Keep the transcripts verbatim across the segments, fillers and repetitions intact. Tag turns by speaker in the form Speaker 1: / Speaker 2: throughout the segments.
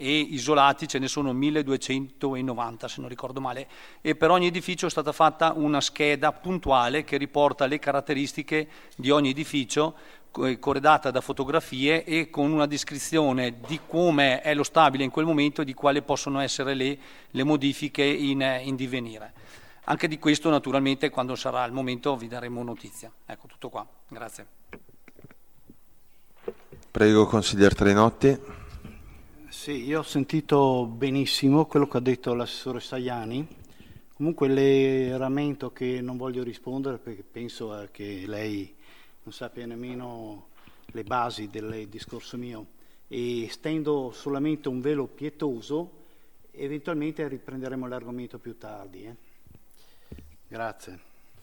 Speaker 1: e isolati ce ne sono milleduecentonovanta se non ricordo male, e per ogni edificio è stata fatta una scheda puntuale che riporta le caratteristiche di ogni edificio, corredata da fotografie e con una descrizione di come è lo stabile in quel momento e di quali possono essere le, le modifiche in, in divenire. Anche di questo naturalmente quando sarà il momento vi daremo notizia. Ecco, tutto qua, grazie.
Speaker 2: Prego, consigliere Trainotti.
Speaker 3: Sì, io ho sentito benissimo quello che ha detto l'assessore Sajani. Comunque le rammento che non voglio rispondere perché penso che lei non sappia nemmeno le basi del discorso mio, e stendo solamente un velo pietoso, eventualmente riprenderemo l'argomento più tardi. Eh? Grazie.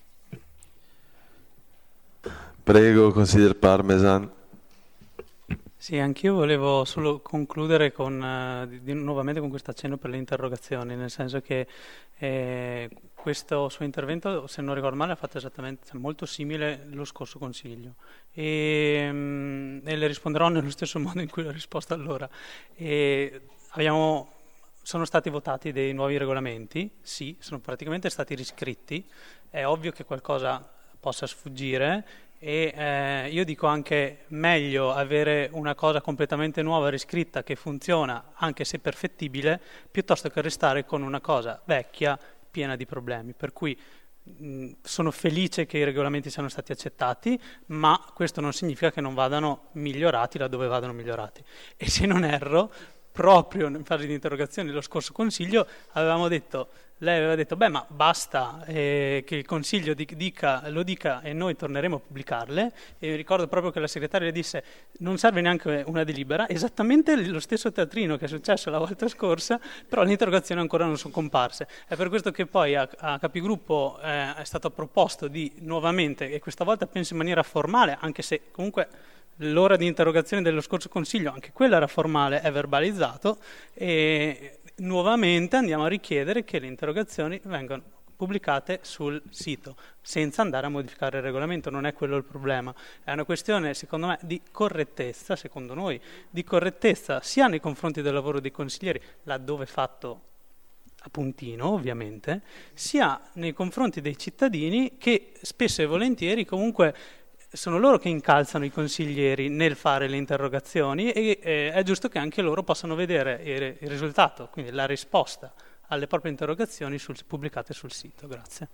Speaker 2: Prego, consigliere Parmesan.
Speaker 4: Sì, anch'io volevo solo concludere con, uh, di, di, nuovamente con questo accenno per le interrogazioni, nel senso che eh, questo suo intervento, se non ricordo male, ha fatto esattamente, cioè, molto simile lo scorso Consiglio e, um, e le risponderò nello stesso modo in cui ho risposto allora. E abbiamo, sono stati votati dei nuovi regolamenti, sì, sono praticamente stati riscritti, è ovvio che qualcosa possa sfuggire, e eh, io dico anche meglio avere una cosa completamente nuova riscritta che funziona anche se perfettibile piuttosto che restare con una cosa vecchia piena di problemi, per cui mh, sono felice che i regolamenti siano stati accettati, ma questo non significa che non vadano migliorati laddove vadano migliorati, e se non erro proprio in fase di interrogazione dello scorso Consiglio avevamo detto, lei aveva detto beh ma basta eh, che il Consiglio dica, lo dica e noi torneremo a pubblicarle, e ricordo proprio che la segretaria disse non serve neanche una delibera, esattamente lo stesso teatrino che è successo la volta scorsa, però le interrogazioni ancora non sono comparse. È per questo che poi a, a Capigruppo eh, è stato proposto di nuovamente, e questa volta penso in maniera formale, anche se comunque l'ora di interrogazione dello scorso Consiglio, anche quella era formale, è verbalizzato, e nuovamente andiamo a richiedere che le interrogazioni vengano pubblicate sul sito, senza andare a modificare il regolamento. Non è quello il problema, è una questione secondo me di correttezza, secondo noi, di correttezza sia nei confronti del lavoro dei consiglieri, laddove fatto a puntino ovviamente, sia nei confronti dei cittadini che spesso e volentieri comunque sono loro che incalzano i consiglieri nel fare le interrogazioni, e eh, è giusto che anche loro possano vedere il, il risultato, quindi la risposta alle proprie interrogazioni sul, pubblicate sul sito. Grazie.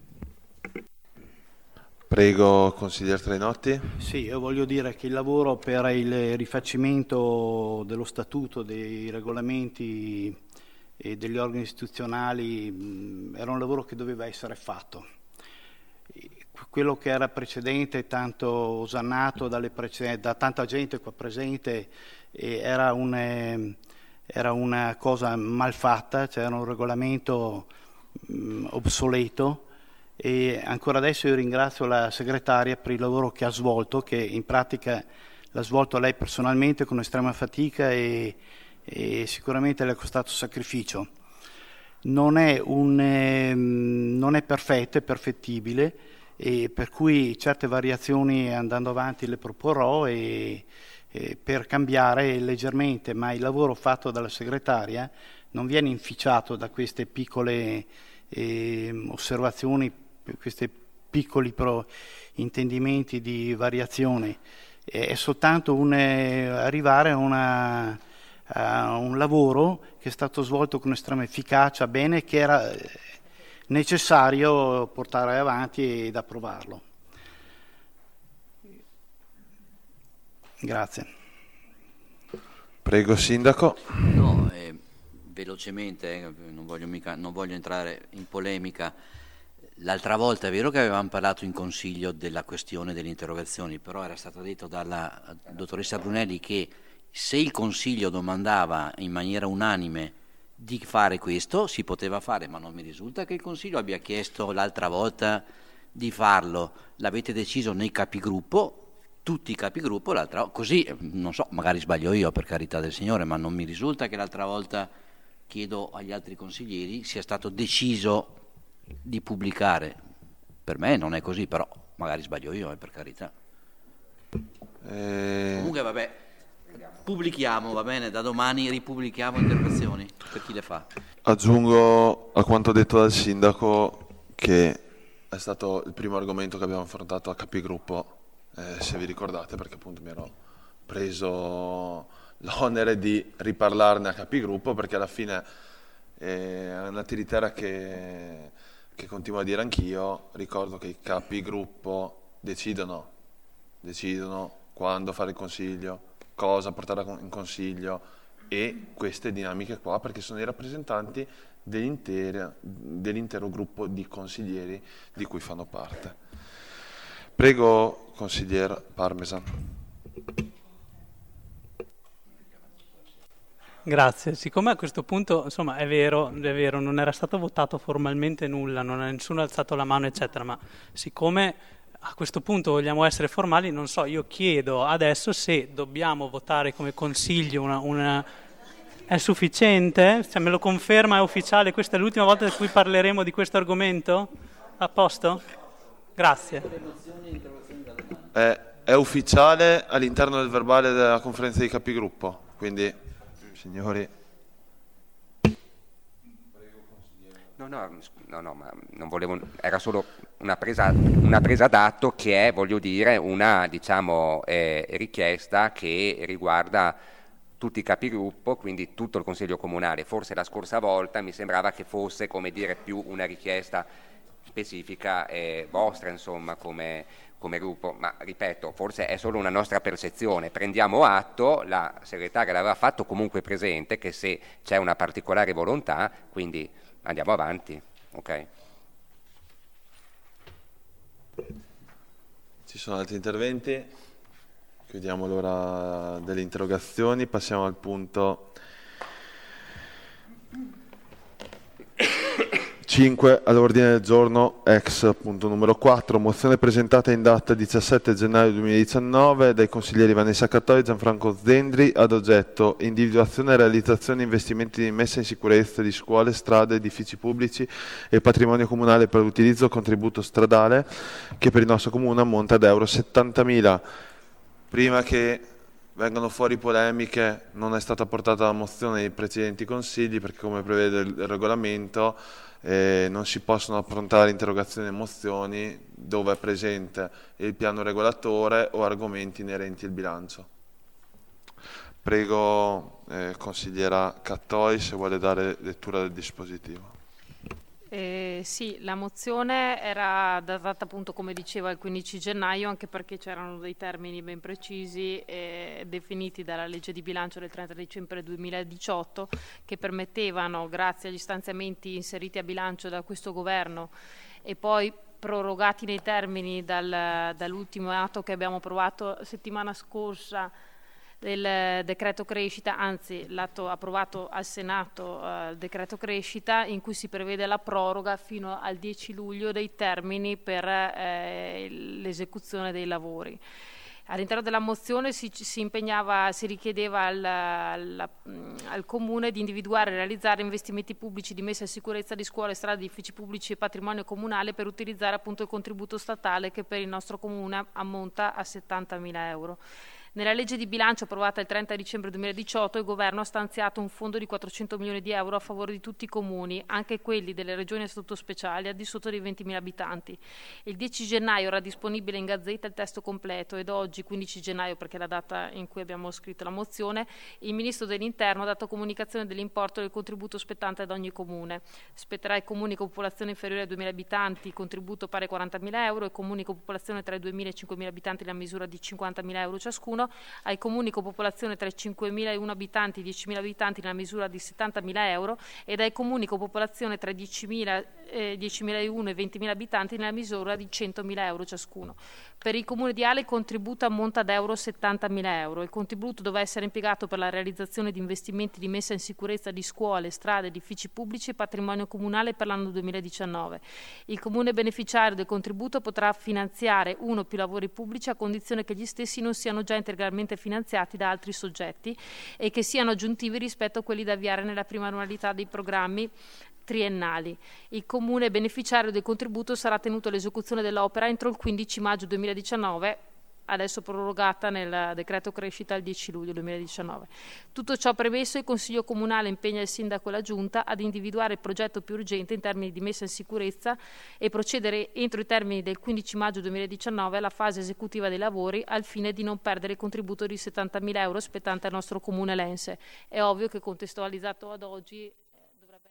Speaker 2: Prego, consigliere Trainotti.
Speaker 3: Sì, io voglio dire che il lavoro per il rifacimento dello statuto, dei regolamenti e degli organi istituzionali mh, era un lavoro che doveva essere fatto. Quello che era precedente, tanto osannato dalle precedenti, da tanta gente qua presente, eh, era, un, eh, era una cosa mal fatta, c'era un regolamento mh, obsoleto, e ancora adesso io ringrazio la segretaria per il lavoro che ha svolto, che in pratica l'ha svolto lei personalmente con estrema fatica e, e sicuramente le è costato sacrificio. Non è, un, eh, non è perfetto, è perfettibile, e per cui certe variazioni andando avanti le proporrò e, e per cambiare leggermente, ma il lavoro fatto dalla segretaria non viene inficiato da queste piccole eh, osservazioni, questi piccoli pro intendimenti di variazione, è soltanto un, eh, arrivare a, una, a un lavoro che è stato svolto con estrema efficacia, bene, che era necessario portare avanti ed approvarlo. Grazie.
Speaker 2: Prego, Sindaco.
Speaker 5: No, eh, velocemente, eh, non, voglio mica, non voglio entrare in polemica. L'altra volta è vero che avevamo parlato in Consiglio della questione delle interrogazioni, però era stato detto dalla dottoressa Brunelli che se il Consiglio domandava in maniera unanime di fare questo, si poteva fare, ma non mi risulta che il Consiglio abbia chiesto l'altra volta di farlo. L'avete deciso nei capigruppo, tutti i capigruppo, l'altra così, non so, magari sbaglio io, per carità del Signore, ma non mi risulta che l'altra volta, chiedo agli altri consiglieri, sia stato deciso di pubblicare. Per me non è così, però magari sbaglio io, eh, per carità.
Speaker 2: Eh...
Speaker 5: Comunque vabbè. pubblichiamo, va bene? Da domani ripubblichiamo interrogazioni per chi le fa.
Speaker 2: Aggiungo a quanto detto dal sindaco che è stato il primo argomento che abbiamo affrontato a Capigruppo, eh, se vi ricordate, perché appunto mi ero preso l'onere di riparlarne a Capigruppo, perché alla fine eh, è una tiritera che, che continuo a dire anch'io. Ricordo che i Capigruppo decidono, decidono quando fare il consiglio, cosa portare in consiglio e queste dinamiche qua, perché sono i rappresentanti dell'intero, dell'intero gruppo di consiglieri di cui fanno parte. Prego, consiglier Parmesan.
Speaker 4: Grazie, siccome a questo punto, insomma, è vero, è vero, non era stato votato formalmente nulla, non ha nessuno alzato la mano, eccetera, ma siccome a questo punto vogliamo essere formali, non so, io chiedo adesso se dobbiamo votare come consiglio una... una... È sufficiente? Se me lo conferma, è ufficiale? Questa è l'ultima volta in cui parleremo di questo argomento? A posto? Grazie.
Speaker 2: È, è ufficiale all'interno del verbale della conferenza di Capigruppo, quindi, signori...
Speaker 6: No, no, no, no, ma non volevo, era solo una presa, una presa d'atto che è, voglio dire, una, diciamo, eh, richiesta che riguarda tutti i capigruppo, quindi tutto il Consiglio Comunale. Forse la scorsa volta mi sembrava che fosse, come dire, più una richiesta specifica eh, vostra, insomma, come, come gruppo, ma ripeto, forse è solo una nostra percezione. Prendiamo atto, la segretaria l'aveva fatto comunque presente, che se c'è una particolare volontà, quindi andiamo avanti, ok?
Speaker 2: Ci sono altri interventi? Chiudiamo l'ora delle interrogazioni, passiamo al punto cinque all'ordine del giorno, ex punto numero quattro, mozione presentata in data diciassette gennaio duemiladiciannove dai consiglieri Vanessa Cattoi e Gianfranco Zendri, ad oggetto individuazione, realizzazione e investimenti di messa in sicurezza di scuole, strade, edifici pubblici e patrimonio comunale per l'utilizzo contributo stradale, che per il nostro comune ammonta ad euro settantamila. Prima che vengano fuori polemiche, non è stata portata la mozione nei precedenti consigli, perché come prevede il regolamento eh, non si possono affrontare interrogazioni e mozioni dove è presente il piano regolatore o argomenti inerenti al bilancio. Prego, eh, consigliera Cattoi, se vuole dare lettura del dispositivo.
Speaker 7: Eh, sì, la mozione era datata appunto, come diceva, il quindici gennaio, anche perché c'erano dei termini ben precisi eh, definiti dalla legge di bilancio del trenta dicembre duemiladiciotto, che permettevano, grazie agli stanziamenti inseriti a bilancio da questo governo e poi prorogati nei termini dal, dall'ultimo atto che abbiamo approvato settimana scorsa, del decreto crescita, anzi l'atto approvato al Senato, il uh, decreto crescita, in cui si prevede la proroga fino al dieci luglio dei termini per eh, l'esecuzione dei lavori. All'interno della mozione si, si impegnava, si richiedeva al, al, al Comune di individuare e realizzare investimenti pubblici di messa in sicurezza di scuole, strade, edifici pubblici e patrimonio comunale per utilizzare appunto il contributo statale, che per il nostro Comune ammonta a settantamila euro. Nella legge di bilancio approvata il trenta dicembre duemiladiciotto il Governo ha stanziato un fondo di quattrocento milioni di euro a favore di tutti i comuni, anche quelli delle regioni a statuto speciale al di sotto dei ventimila abitanti. Il dieci gennaio era disponibile in Gazzetta il testo completo ed oggi, quindici gennaio, perché è la data in cui abbiamo scritto la mozione, il Ministro dell'Interno ha dato comunicazione dell'importo del contributo spettante ad ogni comune. Spetterà ai comuni con popolazione inferiore ai duemila abitanti il contributo pari a quarantamila euro, ai comuni con popolazione tra i duemila e i cinquemila abitanti la misura di cinquantamila euro ciascuno, ai comuni con popolazione tra i cinquemila e uno abitanti e i diecimila abitanti nella misura di settantamila euro ed ai comuni con popolazione tra i diecimila e uno e i ventimila abitanti nella misura di centomila euro ciascuno. Per il comune di Ale il contributo ammonta ad euro settantamila euro. Il contributo dovrà essere impiegato per la realizzazione di investimenti di messa in sicurezza di scuole, strade, edifici pubblici e patrimonio comunale per l'anno duemiladiciannove. Il comune beneficiario del contributo potrà finanziare uno o più lavori pubblici a condizione che gli stessi non siano già integralmente finanziati da altri soggetti e che siano aggiuntivi rispetto a quelli da avviare nella prima annualità dei programmi triennali. Il comune beneficiario del contributo sarà tenuto all'esecuzione dell'opera entro il quindici maggio duemiladiciannove adesso prorogata nel decreto crescita il dieci luglio duemiladiciannove. Tutto ciò premesso, il Consiglio Comunale impegna il Sindaco e la Giunta ad individuare il progetto più urgente in termini di messa in sicurezza e procedere entro i termini del quindici maggio duemiladiciannove alla fase esecutiva dei lavori, al fine di non perdere il contributo di settantamila euro spettante al nostro Comune Lense. È ovvio che contestualizzato ad oggi dovrebbe...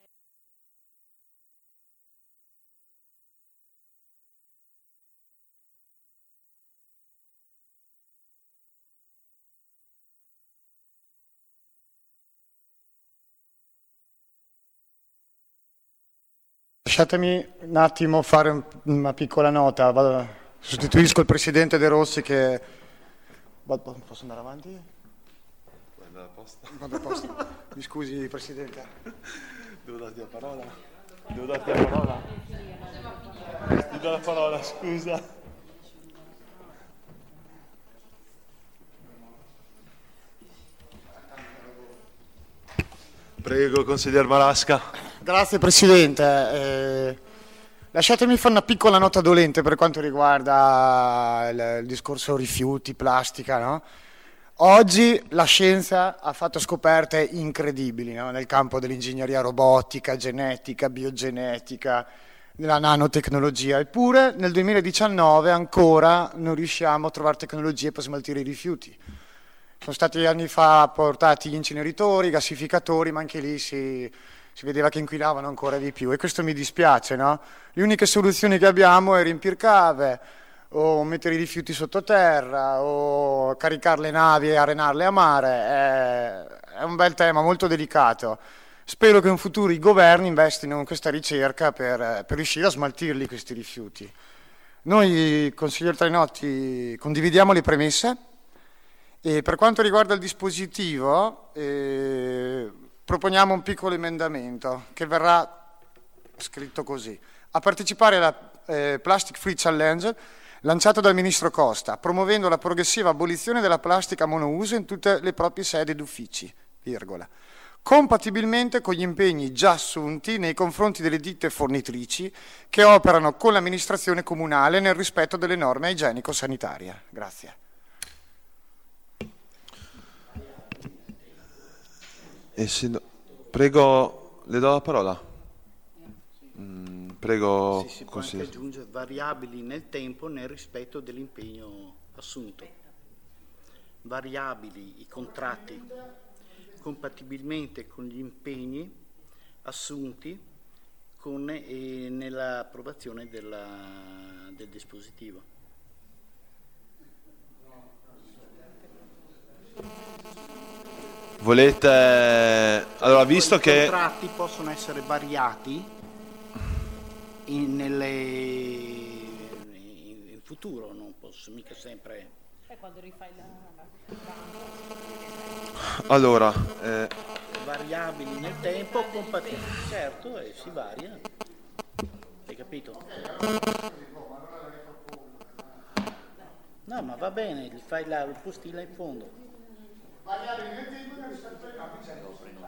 Speaker 8: Lasciatemi un attimo fare un- una piccola nota. Vado- sostituisco il Presidente De Rossi che... Vado- Posso andare avanti? Vado a posto. Mi scusi Presidente.
Speaker 2: Devo darti la parola? Devo darti la parola? Ti do la parola, scusa. Prego, consigliere Marasca.
Speaker 8: Grazie Presidente. Eh, lasciatemi fare una piccola nota dolente per quanto riguarda il, il discorso rifiuti, plastica, no? Oggi la scienza ha fatto scoperte incredibili, no? Nel campo dell'ingegneria robotica, genetica, biogenetica, nella nanotecnologia, eppure nel duemiladiciannove ancora non riusciamo a trovare tecnologie per smaltire i rifiuti. Sono stati anni fa portati gli inceneritori, i gassificatori, ma anche lì si, si vedeva che inquinavano ancora di più e questo mi dispiace, no? Le uniche soluzioni che abbiamo è riempire cave o mettere i rifiuti sottoterra o caricare le navi e arenarle a mare. È, è un bel tema molto delicato. Spero che in futuro i governi investino in questa ricerca per, per riuscire a smaltirli questi rifiuti. Noi, consigliere Trainotti, condividiamo le premesse. E per quanto riguarda il dispositivo, eh, proponiamo un piccolo emendamento che verrà scritto così. A partecipare alla eh, Plastic Free Challenge lanciato dal Ministro Costa, promuovendo la progressiva abolizione della plastica monouso in tutte le proprie sedi ed uffici, virgola, compatibilmente con gli impegni già assunti nei confronti delle ditte fornitrici che operano con l'amministrazione comunale nel rispetto delle norme igienico-sanitarie. Grazie.
Speaker 2: E se no- Prego, le do la parola. Mm, prego,
Speaker 3: Sì, si può anche
Speaker 2: consigliere.
Speaker 3: aggiungere variabili nel tempo nel rispetto dell'impegno assunto. Variabili i contratti compatibilmente con gli impegni assunti con, e nell'approvazione della, del dispositivo.
Speaker 2: Volete... Allora, visto
Speaker 3: I
Speaker 2: che...
Speaker 3: contratti possono essere variati in, nelle, in, in futuro, non posso mica sempre...
Speaker 7: E quando rifai la...
Speaker 2: Allora, eh,
Speaker 3: variabili nel tempo, compatibili, certo, e si varia. Hai capito? No, ma va bene, gli fai la postilla in fondo.
Speaker 8: Variabili nel tempo nel rispetto alle norme igienico-sanitarie.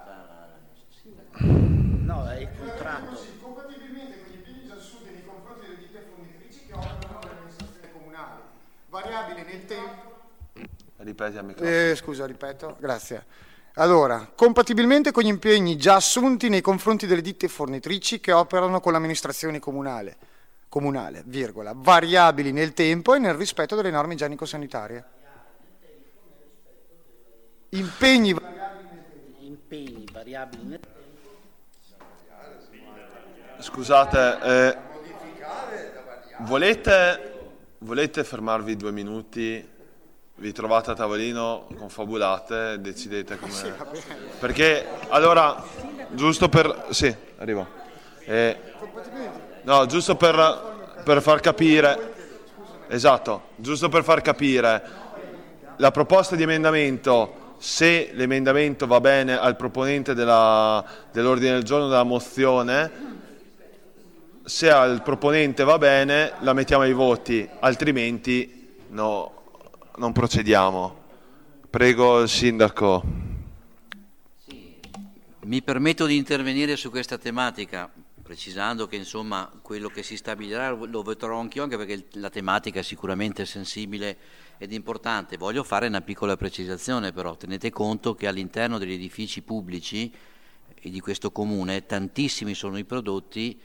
Speaker 3: No, è il contratto.
Speaker 8: Compatibilmente con gli impegni già assunti nei confronti delle ditte fornitrici che operano nell'amministrazione comunale. Variabile nel tempo.
Speaker 2: ripeti al microfono.
Speaker 8: Eh, scusa, ripeto, grazie. Allora, compatibilmente con gli impegni già assunti nei confronti delle ditte fornitrici che operano con l'amministrazione comunale, comunale, virgola, variabili nel tempo e nel rispetto delle norme igienico-sanitarie. Impegni variabili nel tempo.
Speaker 3: Impegni variabili nel tempo.
Speaker 2: Scusate, eh, volete, volete fermarvi due minuti? Vi trovate a tavolino, confabulate, decidete come...
Speaker 8: Sì, va bene.
Speaker 2: Perché, allora, giusto per... Sì, arrivo. Eh, no, giusto per, per far capire... Esatto, giusto per far capire. La proposta di emendamento, se l'emendamento va bene al proponente della, dell'ordine del giorno, della mozione... Se al proponente va bene, la mettiamo ai voti, altrimenti no, non procediamo. Prego il sindaco.
Speaker 5: Mi permetto di intervenire su questa tematica, precisando che insomma quello che si stabilirà lo voterò anch'io, anche perché la tematica è sicuramente sensibile ed importante. Voglio fare una piccola precisazione però, tenete conto che all'interno degli edifici pubblici e di questo comune tantissimi sono i prodotti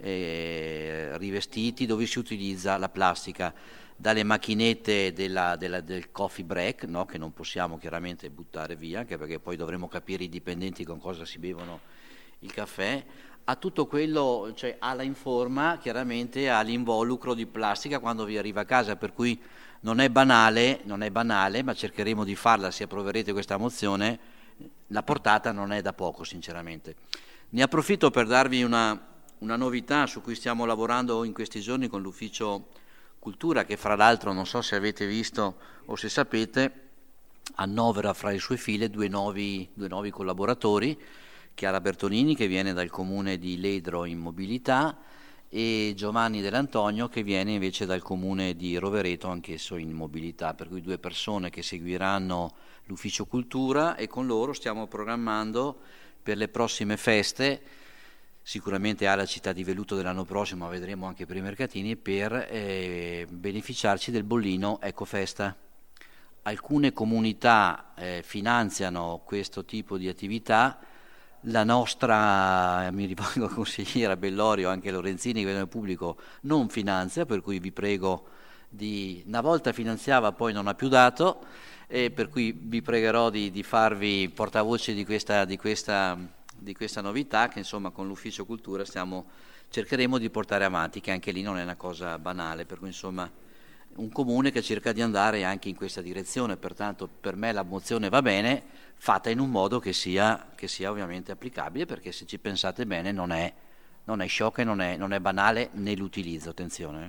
Speaker 5: eh, rivestiti dove si utilizza la plastica, dalle macchinette della, della, del coffee break, no? Che non possiamo chiaramente buttare via, anche perché poi dovremo capire i dipendenti con cosa si bevono il caffè, a tutto quello, cioè alla informa, chiaramente all'involucro di plastica quando vi arriva a casa, per cui non è banale, non è banale, ma cercheremo di farla se approverete questa mozione. La portata non è da poco, sinceramente. Ne approfitto per darvi una, una novità su cui stiamo lavorando in questi giorni con l'Ufficio Cultura, che fra l'altro, non so se avete visto o se sapete, annovera fra le sue file due nuovi, due nuovi collaboratori, Chiara Bertolini, che viene dal comune di Ledro in mobilità, e Giovanni Dell'Antonio, che viene invece dal comune di Rovereto, anch'esso in mobilità, per cui due persone che seguiranno l'Ufficio Cultura, e con loro stiamo programmando per le prossime feste, sicuramente alla città di Velluto dell'anno prossimo, ma vedremo anche per i mercatini, per eh, beneficiarci del bollino Ecofesta. Alcune comunità eh, finanziano questo tipo di attività. La nostra, mi rivolgo a consigliera Bellorio, anche Lorenzini, che nel pubblico, non finanzia, per cui vi prego di... Una volta finanziava, poi non ha più dato, e per cui vi pregherò di, di farvi portavoce di questa, di, questa, di questa novità, che insomma con l'Ufficio Cultura stiamo, cercheremo di portare avanti, che anche lì non è una cosa banale, per cui insomma un comune che cerca di andare anche in questa direzione. Pertanto per me la mozione va bene, fatta in un modo che sia, che sia ovviamente applicabile, perché se ci pensate bene non è, non è sciocca e non è, non è banale nell'utilizzo, attenzione.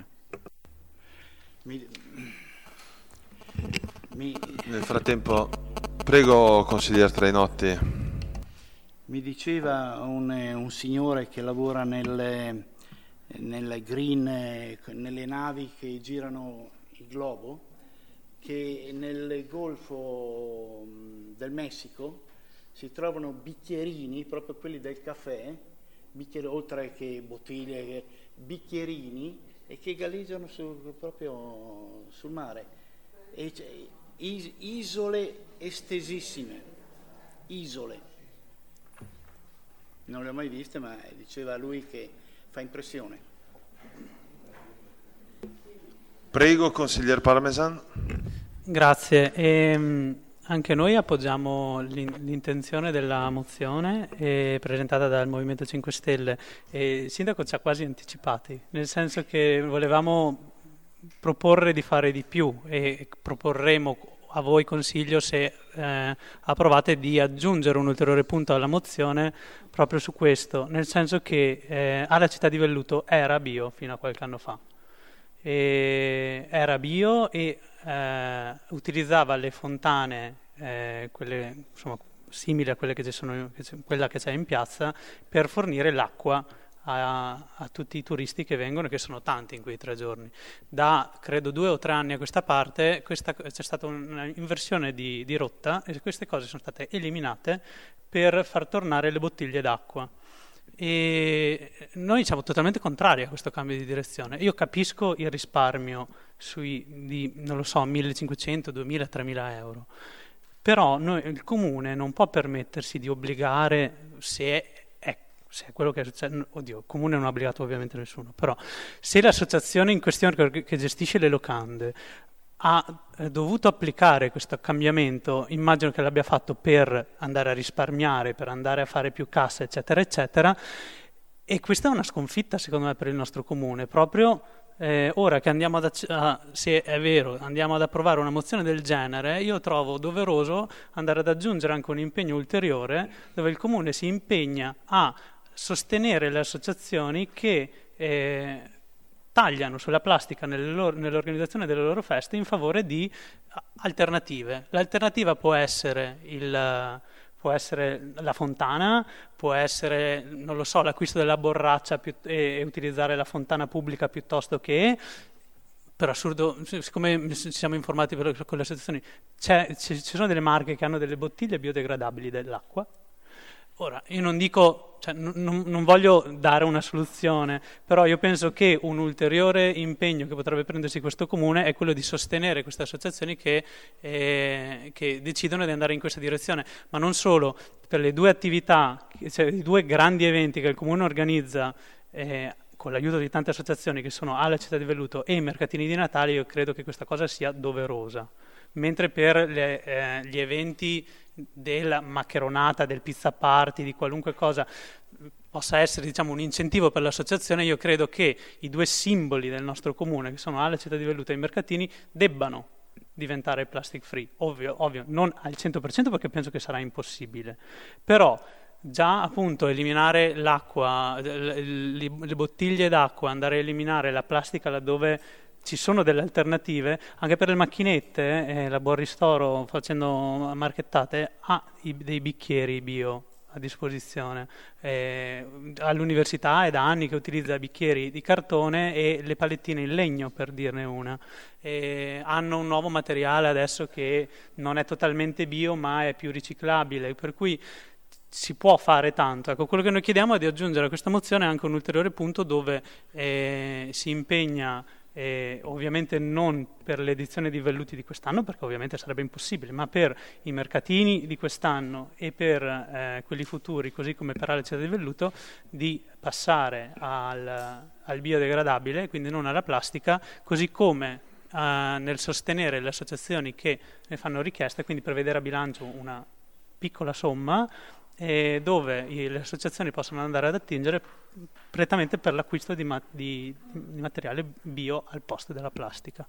Speaker 3: Mi, mi,
Speaker 2: Nel frattempo, prego consigliere Trainotti.
Speaker 3: Mi diceva un, un signore che lavora nelle, nelle green, nelle navi che girano il globo, che nel Golfo del Messico si trovano bicchierini, proprio quelli del caffè, bicchieri, oltre che bottiglie, bicchierini, e che galleggiano sul, proprio sul mare. E is, isole estesissime, isole. Non le ho mai viste, ma diceva lui che fa impressione.
Speaker 2: Prego, consigliere Parmesan.
Speaker 4: Grazie. E, anche noi appoggiamo l'intenzione della mozione eh, presentata dal Movimento cinque Stelle, e il sindaco ci ha quasi anticipati, nel senso che volevamo proporre di fare di più, e proporremo a voi consiglio, se eh, approvate, di aggiungere un ulteriore punto alla mozione proprio su questo, nel senso che eh, alla città di Velluto era bio fino a qualche anno fa. E era bio e eh, utilizzava le fontane, eh, quelle, insomma, simili a quelle che ci sono, che c'è, quella che c'è in piazza, per fornire l'acqua a, a tutti i turisti che vengono, che sono tanti in quei tre giorni. Da credo due o tre anni a questa parte questa, c'è stata un'inversione di, di rotta, e queste cose sono state eliminate per far tornare le bottiglie d'acqua. E noi siamo totalmente contrari a questo cambio di direzione. Io capisco il risparmio sui, di, non lo so, millecinquecento, duemila, tremila euro, però noi, il comune non può permettersi di obbligare, se è, è, se è quello che è successo, oddio, il comune non ha obbligato ovviamente nessuno, però se l'associazione in questione che, che gestisce le locande ha eh, dovuto applicare questo cambiamento, immagino che l'abbia fatto per andare a risparmiare, per andare a fare più cassa, eccetera, eccetera, e questa è una sconfitta secondo me per il nostro comune, proprio eh, ora che andiamo ad, a, se è vero, andiamo ad approvare una mozione del genere. Io trovo doveroso andare ad aggiungere anche un impegno ulteriore, dove il comune si impegna a sostenere le associazioni che eh, tagliano sulla plastica nelle loro, nell'organizzazione delle loro feste in favore di alternative. L'alternativa può essere, il, può essere la fontana, può essere, non lo so, l'acquisto della borraccia più, e, e utilizzare la fontana pubblica piuttosto che... Per assurdo, siccome ci siamo informati per, con le associazioni, c'è, ci sono delle marche che hanno delle bottiglie biodegradabili dell'acqua, Ora, io non dico, cioè, non, non voglio dare una soluzione, però io penso che un ulteriore impegno che potrebbe prendersi questo comune è quello di sostenere queste associazioni che, eh, che decidono di andare in questa direzione, ma non solo, per le due attività, cioè i due grandi eventi che il comune organizza eh, con l'aiuto di tante associazioni che sono alla Città di Velluto e i mercatini di Natale, io credo che questa cosa sia doverosa. Mentre per le, eh, gli eventi della maccheronata, del pizza party, di qualunque cosa possa essere, diciamo, un incentivo per l'associazione, io credo che i due simboli del nostro comune, che sono alla Città di Velluto e i mercatini, debbano diventare plastic free. Ovvio, ovvio, non al cento per cento perché penso che sarà impossibile, però già appunto eliminare l'acqua, le, le, le bottiglie d'acqua, andare a eliminare la plastica laddove ci sono delle alternative, anche per le macchinette, eh, la Buon Ristoro, facendo marchettate, ha i, dei bicchieri bio a disposizione. Eh, all'università è da anni che utilizza bicchieri di cartone e le palettine in legno, per dirne una. Eh, hanno un nuovo materiale adesso che non è totalmente bio, ma è più riciclabile, per cui si può fare tanto. Ecco, quello che noi chiediamo è di aggiungere a questa mozione anche un ulteriore punto dove eh, si impegna, eh, ovviamente non per l'edizione di Velluti di quest'anno, perché ovviamente sarebbe impossibile, ma per i mercatini di quest'anno e per eh, quelli futuri, così come per la Città di Velluto, di passare al, al biodegradabile, quindi non alla plastica, così come eh, nel sostenere le associazioni che ne fanno richiesta, quindi prevedere a bilancio una piccola somma eh, dove i, le associazioni possono andare ad attingere prettamente per l'acquisto di, ma- di, di materiale bio al posto della plastica.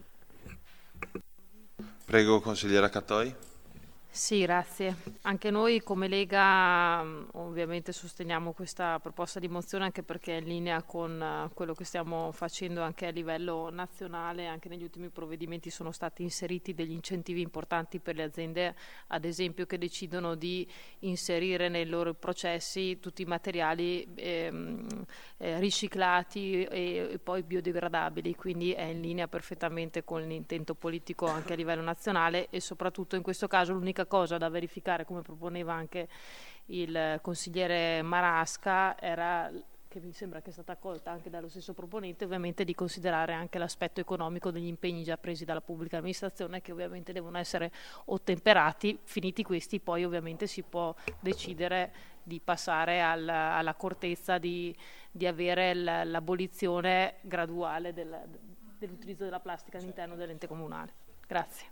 Speaker 2: Prego, consigliera Cattoi.
Speaker 7: Sì, grazie. Anche noi come Lega mh, ovviamente sosteniamo questa proposta di mozione, anche perché è in linea con uh, quello che stiamo facendo anche a livello nazionale. Anche negli ultimi provvedimenti sono stati inseriti degli incentivi importanti per le aziende, ad esempio, che decidono di inserire nei loro processi tutti i materiali ehm, eh, riciclati e, e poi biodegradabili, quindi è in linea perfettamente con l'intento politico anche a livello nazionale, e soprattutto in questo caso l'unica cosa da verificare, come proponeva anche il consigliere Marasca, era, che mi sembra che è stata accolta anche dallo stesso proponente, ovviamente di considerare anche l'aspetto economico degli impegni già presi dalla pubblica amministrazione, che ovviamente devono essere ottemperati. Finiti questi, poi ovviamente si può decidere di passare al, alla cortezza di, di avere l, l'abolizione graduale del, dell'utilizzo della plastica all'interno dell'ente comunale. Grazie.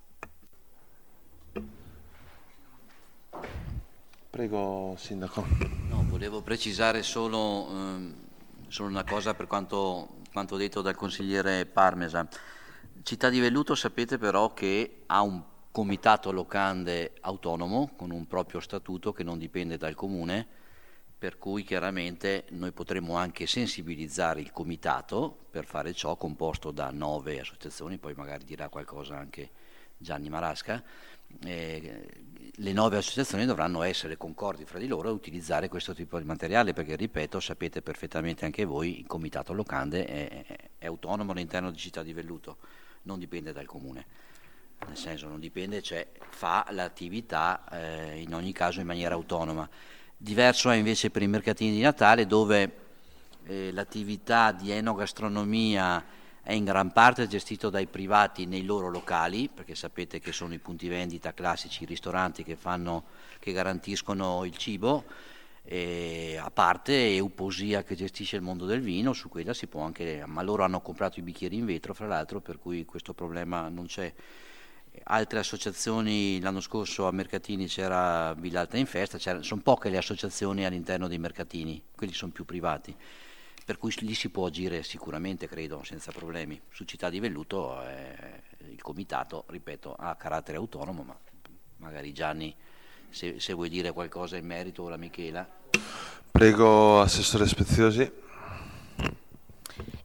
Speaker 2: Prego, Sindaco.
Speaker 5: No, volevo precisare solo, ehm, solo una cosa per quanto, quanto detto dal consigliere Parmesa. Città di Velluto sapete però che ha un comitato locande autonomo con un proprio statuto che non dipende dal comune, per cui chiaramente noi potremmo anche sensibilizzare il comitato per fare ciò, composto da nove associazioni, poi magari dirà qualcosa anche Gianni Marasca. Eh, le nove associazioni dovranno essere concordi fra di loro a utilizzare questo tipo di materiale, perché ripeto, sapete perfettamente anche voi, il comitato locande è, è autonomo all'interno di Città di Velluto, non dipende dal comune, nel senso non dipende, cioè fa l'attività eh, in ogni caso in maniera autonoma. Diverso è invece per i mercatini di Natale, dove eh, l'attività di enogastronomia è in gran parte gestito dai privati nei loro locali, perché sapete che sono i punti vendita classici, i ristoranti che, fanno, che garantiscono il cibo, e a parte Euposia che gestisce il mondo del vino, su quella si può anche, ma loro hanno comprato i bicchieri in vetro fra l'altro, per cui questo problema non c'è. Altre associazioni, l'anno scorso a Mercatini c'era Villalta in Festa, sono poche le associazioni all'interno dei mercatini, quelli sono più privati, per cui lì si può agire sicuramente, credo, senza problemi. Su Città di Velluto eh, il comitato, ripeto, ha carattere autonomo, ma magari Gianni, se, se vuoi dire qualcosa in merito, ora Michela.
Speaker 2: Prego, Assessore Speziosi.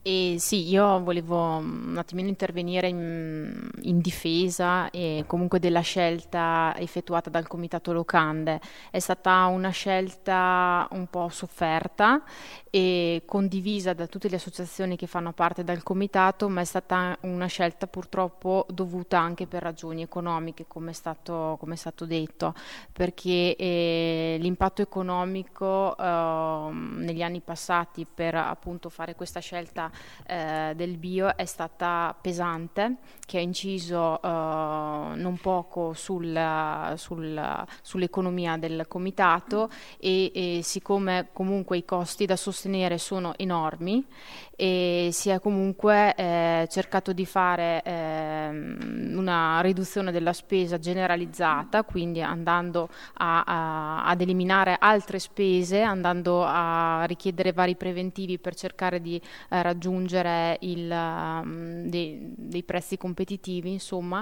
Speaker 7: E sì, io volevo un attimino intervenire in, in difesa e comunque della scelta effettuata dal Comitato Locande. È stata una scelta un po' sofferta e condivisa da tutte le associazioni che fanno parte del Comitato, ma è stata una scelta purtroppo dovuta anche per ragioni economiche, come è stato, come è stato detto, perché eh, l'impatto economico eh, negli anni passati per appunto fare questa scelta Eh, del bio è stata pesante, che ha inciso eh, non poco sul, sul, sull'economia del comitato e, e siccome comunque i costi da sostenere sono enormi e si è comunque eh, cercato di fare eh, una riduzione della spesa generalizzata, quindi andando a, a, ad eliminare altre spese, andando a richiedere vari preventivi per cercare di eh, raggiungere il, um, dei, dei prezzi competitivi, insomma,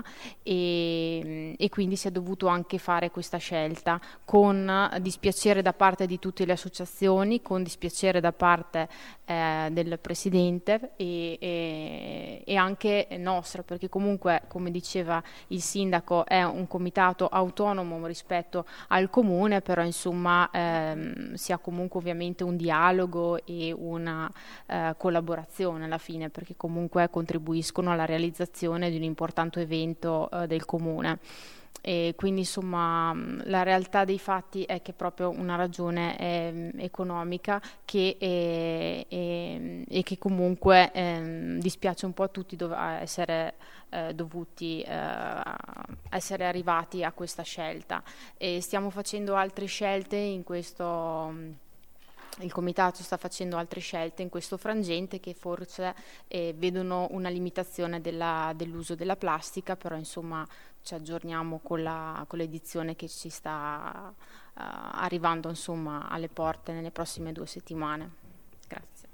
Speaker 7: e, e quindi si è dovuto anche fare questa scelta con dispiacere da parte di tutte le associazioni, con dispiacere da parte eh, del Presidente e, e, e anche nostra, perché comunque, come diceva il Sindaco, è un comitato autonomo rispetto al Comune, però insomma ehm, si ha comunque ovviamente un dialogo e una eh, collaborazione alla fine, perché comunque contribuiscono alla realizzazione di un importante evento eh, del Comune. E quindi insomma la realtà dei fatti è che proprio una ragione eh, economica che, eh, eh, e che comunque eh, dispiace un po' a tutti dov- a essere eh, dovuti eh, essere arrivati a questa scelta, e stiamo facendo altre scelte in questo. Il Comitato sta facendo altre scelte in questo frangente che forse eh, vedono una limitazione della, dell'uso della plastica, però insomma ci aggiorniamo con, la, con l'edizione che ci sta uh, arrivando insomma alle porte nelle prossime due settimane. Grazie.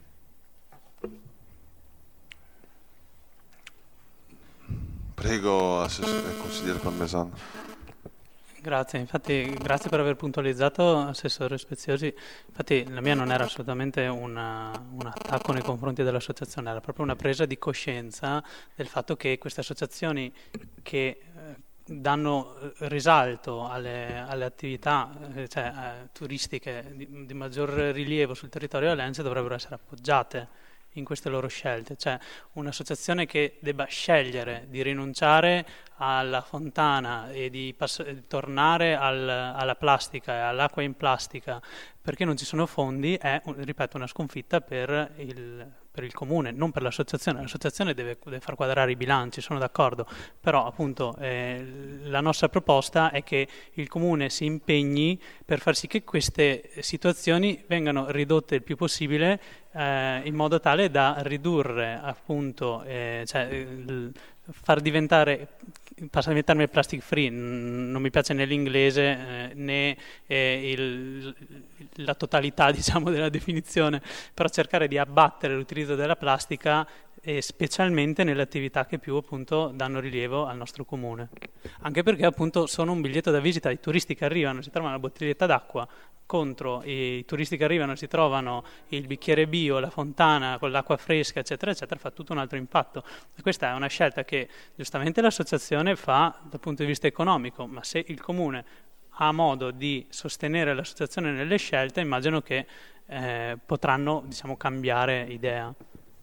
Speaker 2: Prego, assessore, consigliere Parmesano.
Speaker 4: Grazie, infatti grazie per aver puntualizzato, Assessore Speziosi. Infatti la mia non era assolutamente una, un attacco nei confronti dell'associazione, era proprio una presa di coscienza del fatto che queste associazioni che eh, danno risalto alle, alle attività eh, cioè, eh, turistiche di, di maggior rilievo sul territorio alense dovrebbero essere appoggiate in queste loro scelte, cioè un'associazione che debba scegliere di rinunciare alla fontana e di pass- tornare al, alla plastica e all'acqua in plastica perché non ci sono fondi è, ripeto, una sconfitta per il, per il comune, non per l'associazione. L'associazione deve, deve far quadrare i bilanci, sono d'accordo, però appunto eh, la nostra proposta è che il comune si impegni per far sì che queste situazioni vengano ridotte il più possibile eh, in modo tale da ridurre appunto, eh, cioè, il, far diventare, passami il termine plastic free, non mi piace né l'inglese eh, né eh, il, la totalità diciamo della definizione, però cercare di abbattere l'utilizzo della plastica e specialmente nelle attività che più appunto danno rilievo al nostro comune, anche perché appunto sono un biglietto da visita. I turisti che arrivano si trovano una bottiglietta d'acqua contro i turisti che arrivano si trovano il bicchiere bio, la fontana con l'acqua fresca eccetera eccetera, fa tutto un altro impatto. E questa è una scelta che giustamente l'associazione fa dal punto di vista economico, ma se il comune ha modo di sostenere l'associazione nelle scelte immagino che eh, potranno diciamo cambiare idea.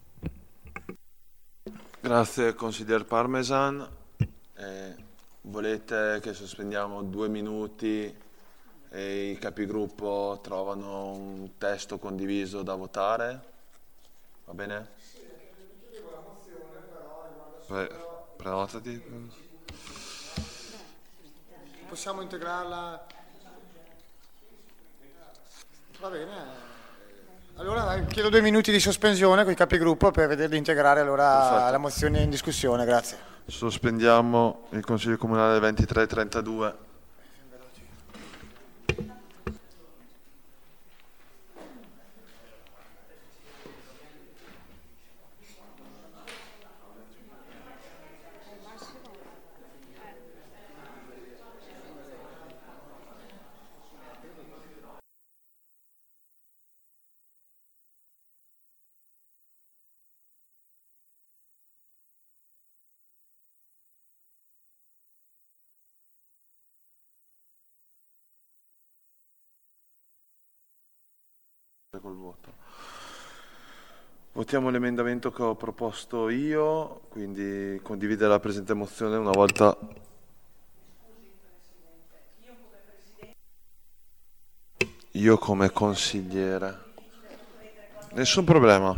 Speaker 2: Grazie consigliere Parmesan. Eh, volete che sospendiamo due minuti e i capigruppo trovano un testo condiviso da votare? Va bene? Pre- prenotati.
Speaker 8: Possiamo integrarla? Va bene. Allora chiedo due minuti di sospensione con i capigruppo per vedere di integrare allora
Speaker 2: Perfetto.
Speaker 8: la mozione in discussione. Grazie.
Speaker 2: Sospendiamo il Consiglio Comunale ventitré trentadue. Col voto. Votiamo l'emendamento che ho proposto io, quindi condividere la presente mozione una volta. Io come consigliere. Nessun problema.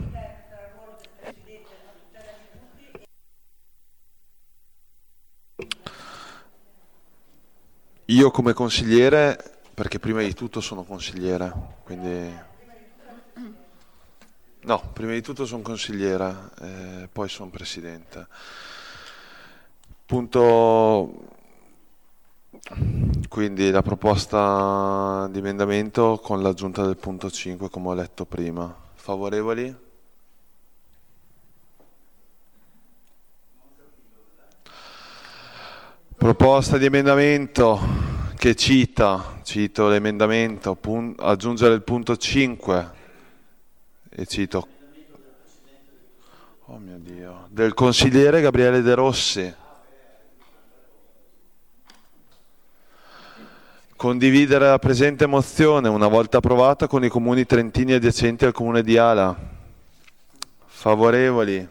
Speaker 2: Io come consigliere, perché prima di tutto sono consigliere, quindi. No, prima di tutto sono consigliera, eh, poi sono presidente. Punto. Quindi la proposta di emendamento con l'aggiunta del punto cinque, come ho letto prima. Favorevoli? Proposta di emendamento che cita, cito l'emendamento, pun- aggiungere il punto cinque. E cito, oh mio Dio, del consigliere Gabriele De Rossi. Condividere la presente mozione una volta approvata con i comuni trentini adiacenti al comune di Ala. Favorevoli?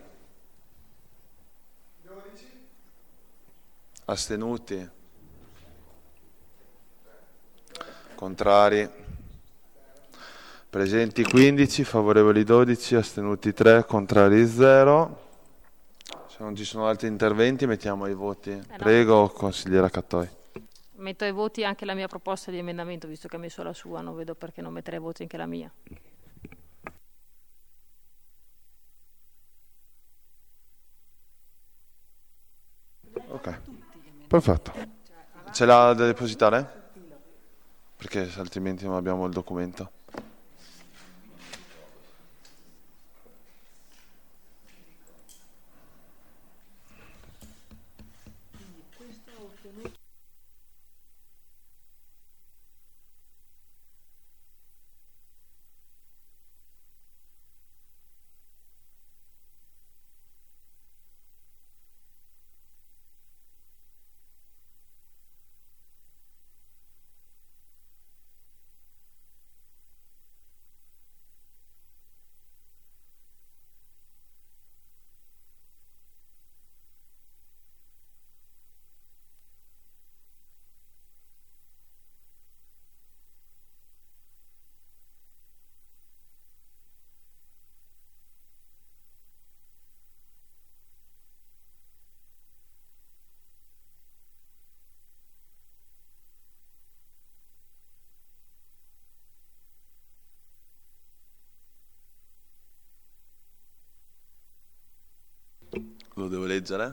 Speaker 2: Astenuti? Contrari? Presenti quindici, favorevoli dodici, astenuti tre, contrari zero. Se non ci sono altri interventi mettiamo ai voti.
Speaker 7: Eh no.
Speaker 2: Prego, consigliera Cattoi.
Speaker 7: Metto ai voti anche la mia proposta di emendamento, visto che ha messo la sua, non vedo perché non mettere ai voti anche la mia.
Speaker 2: Ok, perfetto. Ce l'ha da depositare? Perché altrimenti non abbiamo il documento. Lo devo leggere?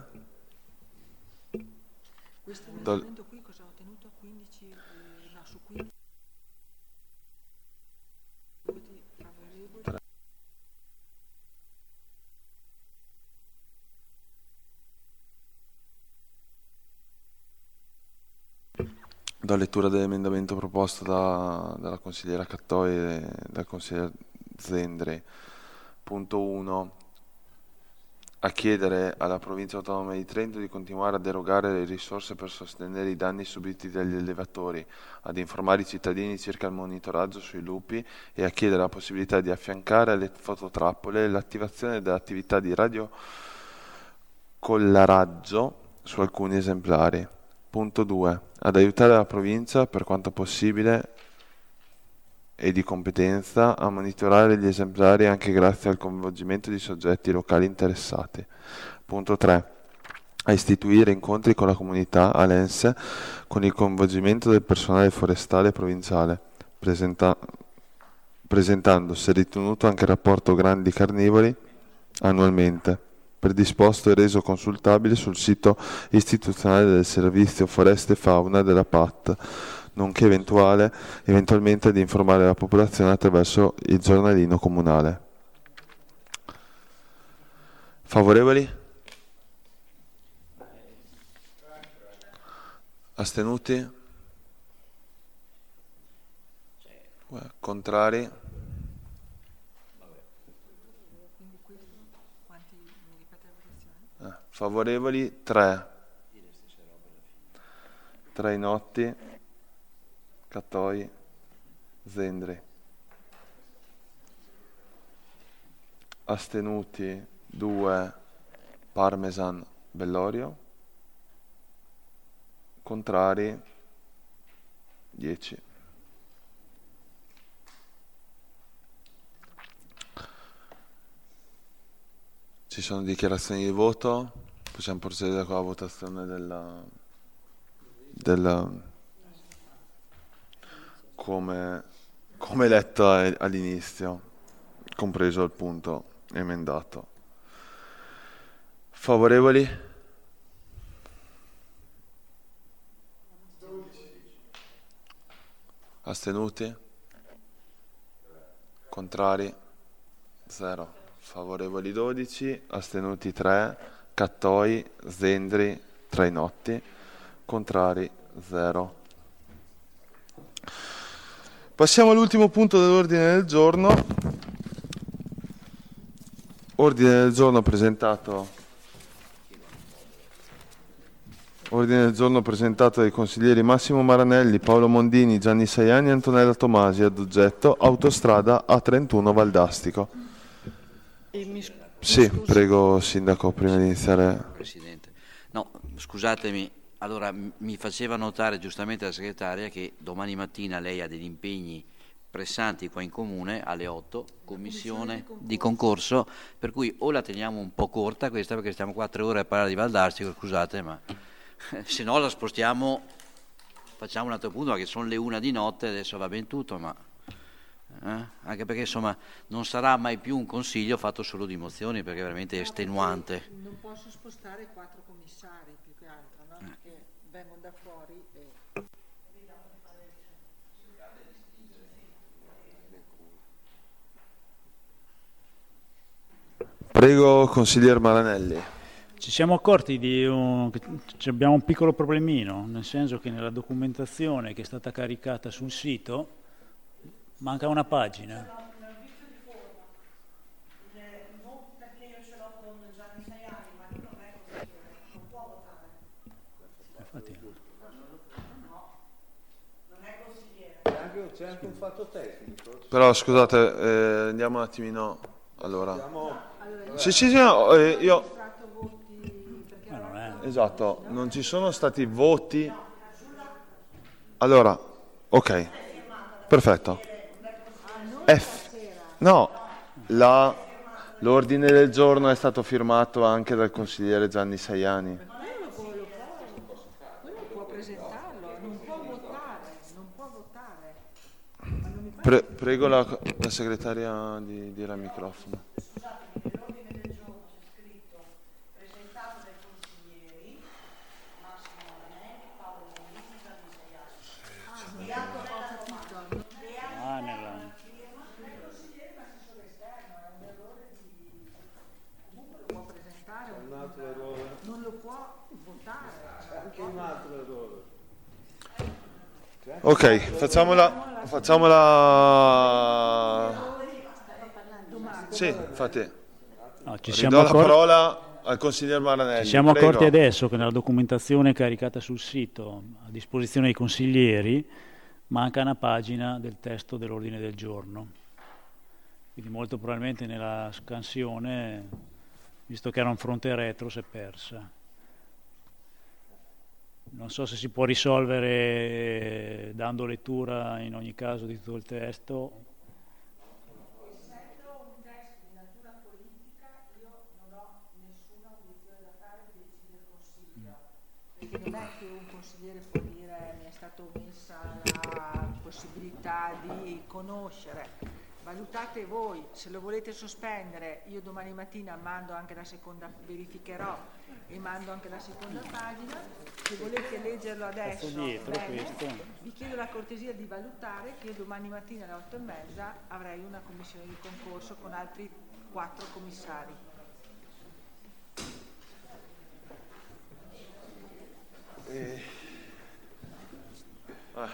Speaker 9: Questo
Speaker 2: Do-
Speaker 9: emendamento qui cosa ha ottenuto? quindici, eh, no, su quindici voti favorevoli.
Speaker 2: Do lettura dell'emendamento proposto da- dalla consigliera Cattoi e dal consigliere Zendri. Punto uno. A chiedere alla provincia autonoma di Trento di continuare a derogare le risorse per sostenere i danni subiti dagli allevatori, ad informare i cittadini circa il monitoraggio sui lupi e a chiedere la possibilità di affiancare alle fototrappole l'attivazione dell'attività di radiocollaraggio su alcuni esemplari. Punto due. Ad aiutare la provincia, per quanto possibile e di competenza, a monitorare gli esemplari anche grazie al coinvolgimento di soggetti locali interessati. Punto tre. A istituire incontri con la comunità alense con il coinvolgimento del personale forestale provinciale, presenta- presentando, se ritenuto, anche il rapporto grandi carnivori annualmente, predisposto e reso consultabile sul sito istituzionale del Servizio Foreste e Fauna della P A T, nonché eventuale, eventualmente di informare la popolazione attraverso il giornalino comunale. Favorevoli? Astenuti? Contrari? Eh, favorevoli? tre. Trainotti, Cattoi, Zendri. astenuti due, Parmesan, Bellorio, contrari dieci. Ci sono dichiarazioni di voto, possiamo procedere con la votazione della, della come, come letto all'inizio, compreso il punto emendato. Favorevoli? Astenuti? Contrari? zero. Favorevoli dodici, astenuti tre, Cattoi, Zendri, Trainotti, contrari zero. Passiamo all'ultimo punto dell'ordine del giorno. Ordine del giorno presentato Ordine del giorno presentato dai consiglieri Massimo Maranelli, Paolo Mondini, Gianni Saiani e Antonella Tomasi, ad oggetto Autostrada A trentuno Valdastico.
Speaker 9: E mi sc-
Speaker 2: Sì,
Speaker 9: mi scusi.
Speaker 2: prego Sindaco, prima di iniziare.
Speaker 5: Presidente. No, scusatemi, allora m- mi faceva notare giustamente la segretaria che domani mattina lei ha degli impegni pressanti qua in comune alle otto, commissione di concorso, per cui o la teniamo un po' corta questa perché stiamo qua tre ore a parlare di Valdastico, scusate, ma se no la spostiamo, facciamo un altro punto, perché sono le una di notte, adesso va ben tutto, ma eh? anche perché insomma non sarà mai più un consiglio fatto solo di mozioni, perché è veramente estenuante.
Speaker 9: Non posso spostare quattro commissari più che altro, no? Che vengono da fuori e...
Speaker 2: Prego consigliere Maranelli.
Speaker 10: Ci siamo accorti di un, che abbiamo un piccolo problemino, nel senso che nella documentazione che è stata caricata sul sito manca una pagina. Infatti.
Speaker 11: C'è anche un fatto tecnico.
Speaker 2: Però scusate, eh, andiamo un attimino. Allora. Sì, sì, sì, no, eh, io...
Speaker 10: Ma non è.
Speaker 2: Esatto, non ci sono stati voti. Allora, ok, perfetto. F. No, la, l'ordine del giorno è stato firmato anche dal consigliere Gianni Saiani.
Speaker 9: Quello può, lo può, quello può presentarlo, non può votare, non può votare. Ma non mi pare
Speaker 2: Pre- prego la, la segretaria di dire al microfono.
Speaker 10: Ah, nella...
Speaker 9: può presentare, non lo può votare.
Speaker 11: Anche un altro errore.
Speaker 2: Ok, facciamola. Facciamola. Sì, infatti.
Speaker 10: No, ci
Speaker 2: Ridò
Speaker 10: siamo
Speaker 2: la
Speaker 10: accorti...
Speaker 2: parola al consigliere Maranelli.
Speaker 10: Ci siamo
Speaker 2: Prego.
Speaker 10: accorti adesso che nella documentazione caricata sul sito a disposizione dei consiglieri manca una pagina del testo dell'ordine del giorno. Quindi molto probabilmente nella scansione, visto che era un fronte retro, si è persa. Non so se si può risolvere eh, dando lettura in ogni caso di tutto il testo.
Speaker 9: Perché non è che un consigliere può dire mi è stata omessa la possibilità di conoscere. Valutate voi, se lo volete sospendere, io domani mattina mando anche la seconda, verificherò e mando anche la seconda pagina. Se volete leggerlo adesso,
Speaker 10: dietro,
Speaker 9: bene.
Speaker 10: questo.
Speaker 9: Vi chiedo la cortesia di valutare che io domani mattina alle otto e mezza avrei una commissione di concorso con altri quattro commissari.
Speaker 2: Eh. Ah.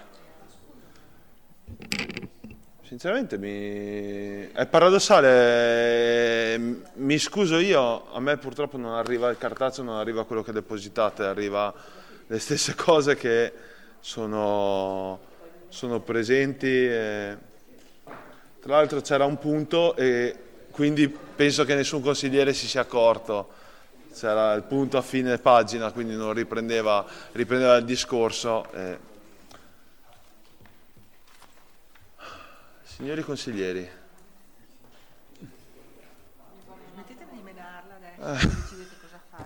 Speaker 2: Sinceramente mi... è paradossale, mi scuso io, a me purtroppo non arriva il cartaceo, non arriva quello che depositate, arriva le stesse cose che sono, sono presenti. E... Tra l'altro c'era un punto e quindi penso che nessun consigliere si sia accorto. C'era il punto a fine pagina, quindi non riprendeva, riprendeva il discorso. Eh. Signori consiglieri,
Speaker 9: smettete di menarla adesso,
Speaker 2: eh.
Speaker 9: decidete cosa fare.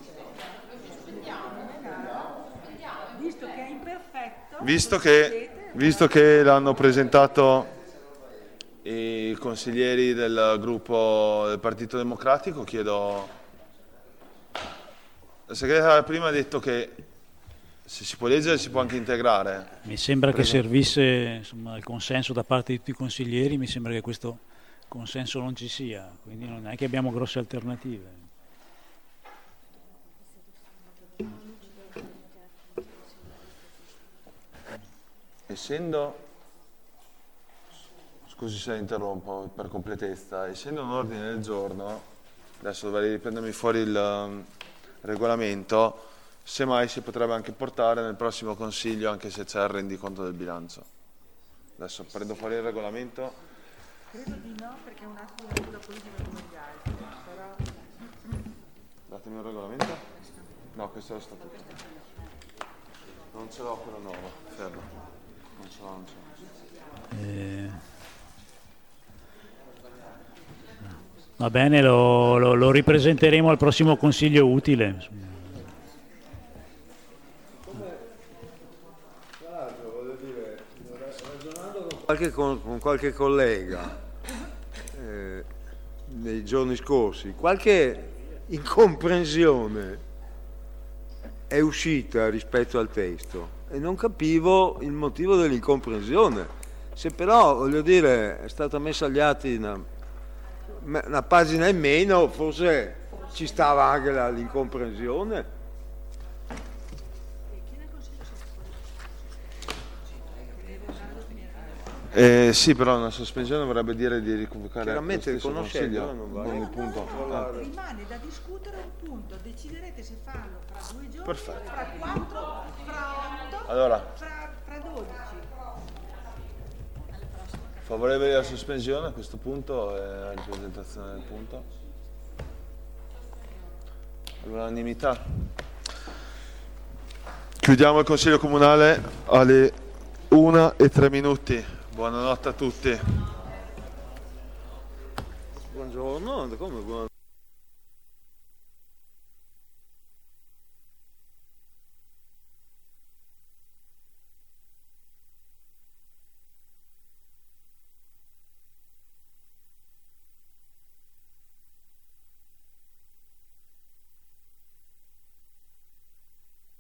Speaker 9: Visto che è imperfetto,
Speaker 2: visto che, visto che l'hanno presentato i consiglieri del gruppo del Partito Democratico, chiedo, la segretaria prima ha detto che se si può leggere si può anche integrare.
Speaker 10: Mi sembra
Speaker 2: Prego.
Speaker 10: che servisse, insomma, il consenso da parte di tutti i consiglieri, mi sembra che questo consenso non ci sia, quindi non è che abbiamo grosse alternative.
Speaker 2: Essendo, scusi se interrompo per completezza, essendo un ordine del giorno, adesso dovrei riprendermi fuori il um, regolamento, semmai si potrebbe anche portare nel prossimo consiglio anche se c'è il rendiconto del bilancio. Adesso prendo fuori il regolamento.
Speaker 9: credo di no perché è un atto di natura politica come gli altri, però...
Speaker 2: Datemi il regolamento. No, questo è lo statuto. Non ce l'ho quello nuovo, fermo. Non ce l'ho, non ce l'ho.
Speaker 10: Eh, va bene, lo, lo, lo ripresenteremo al prossimo consiglio utile.
Speaker 11: Tra l'altro, voglio dire, ragionando con qualche, con, con qualche collega eh, nei giorni scorsi, qualche incomprensione è uscita rispetto al testo e non capivo il motivo dell'incomprensione. Se però, voglio dire, è stata messa agli atti una, una pagina in meno, forse ci stava anche la, l'incomprensione.
Speaker 2: Eh, sì, però una sospensione vorrebbe dire di riconvocare
Speaker 11: Chiaramente
Speaker 2: lo stesso
Speaker 11: riconoscendo,
Speaker 2: consiglio.
Speaker 11: non va.
Speaker 2: Non il punto. Ah.
Speaker 9: Rimane da discutere un punto, deciderete se farlo fra due giorni,
Speaker 2: Perfetto.
Speaker 9: fra quattro, fra otto,
Speaker 2: Allora.
Speaker 9: fra, fra dodici.
Speaker 2: Favorevoli alla sospensione a questo punto e alla ripresentazione del punto. All'unanimità. Chiudiamo il Consiglio Comunale alle una e tre minuti. Buonanotte a tutti.
Speaker 11: Buongiorno, come buonanotte?